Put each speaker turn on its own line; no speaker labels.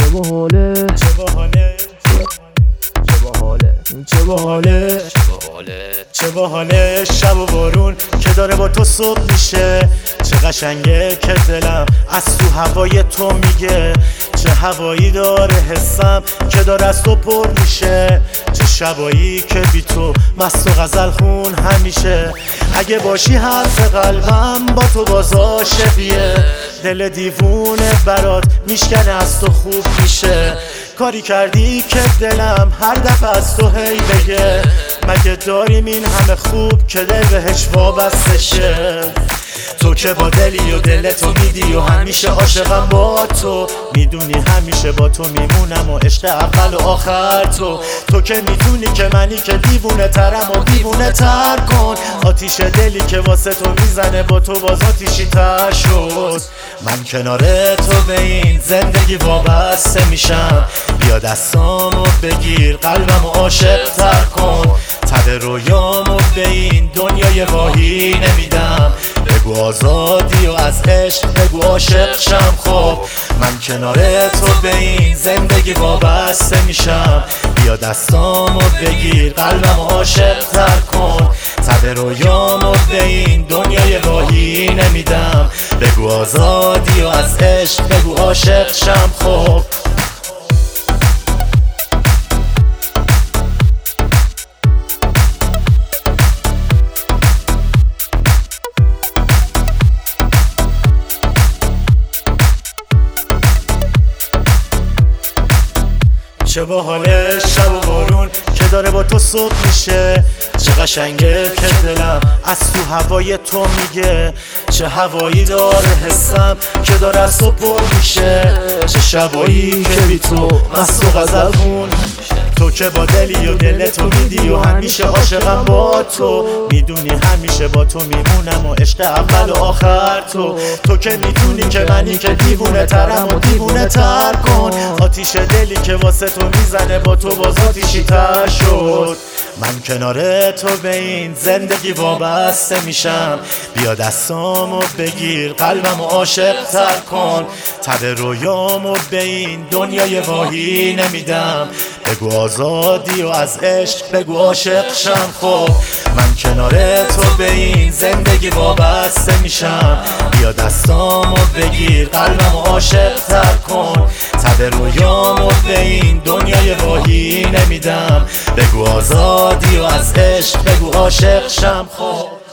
باحاله
چه باحاله
چه باحاله
چه باحاله شب و بارون که داره با تو صبح میشه. چه قشنگه که دلم از تو هوای تو میگه. چه هوایی داره حسم که داره از تو پر میشه. چه شبایی که بی تو مست و غزل خون همیشه. اگه باشی حرف قلبم با تو باز عاشقیه. دل دیوونه برات میشکنه از تو خوب میشه. کاری کردی که دلم هر دفعه از تو هی بگه. مگه داریم این همه خوب که دل بهش وابسته شه؟ تو که با دلی و دل تو میدی و همیشه عاشقم با تو. میدونی همیشه با تو میمونم و عشق اول و آخر تو که میدونی که منی که دیوونه ترم و دیوونه تر کن. آتیش دلی که واسه تو میزنه با تو باز آتیشی تر شد. من کنار تو به این زندگی وابسته میشم. بیا دستامو بگیر قلبمو عاشق تر کن. تب رویامو به این دنیای واهی نمیدم. بگو آزادی و از عشق بگو عاشق شم. خب من کنار تو به این زندگی وابسته میشم. بیا دستامو بگیر قلبمو عاشق تر کن. تب رویامو به این دنیای واهی نمیدم. بگو آزادی و از عشق بگو عاشق شم. خب چه باحاله شب و بارون که داره با تو صبح میشه. چه قشنگه که دلم از تو هوای تو میگه. چه هوایی داره حسم که داره از تو پر میشه. چه شبایی که بی تو مست و غزل خون. تو که با دلی و دل تو میدی و همیشه عاشقم با تو. میدونی همیشه با تو میمونم و عشق اول و آخر تو که میدونی که منی که دیوونه ترم و دیوونه تر کن. آتیش دلی که واسه تو میزنه با تو باز آتیشی تر شد. من کنار تو به این زندگی وابسته میشم. بیا دستامو بگیر قلبمو عاشق تر کن. تب رویامو به این دنیای واهی نمیدم. بگو آزادی و از عشق بگو عاشق شم. خب من کنار تو به این زندگی وابسته میشم. بیا دستامو بگیر قلبمو عاشق تر کن. تب رویامو به این دنیای واهی نمیدم. بگو آزادی و از عشق بگو عاشق شم. خب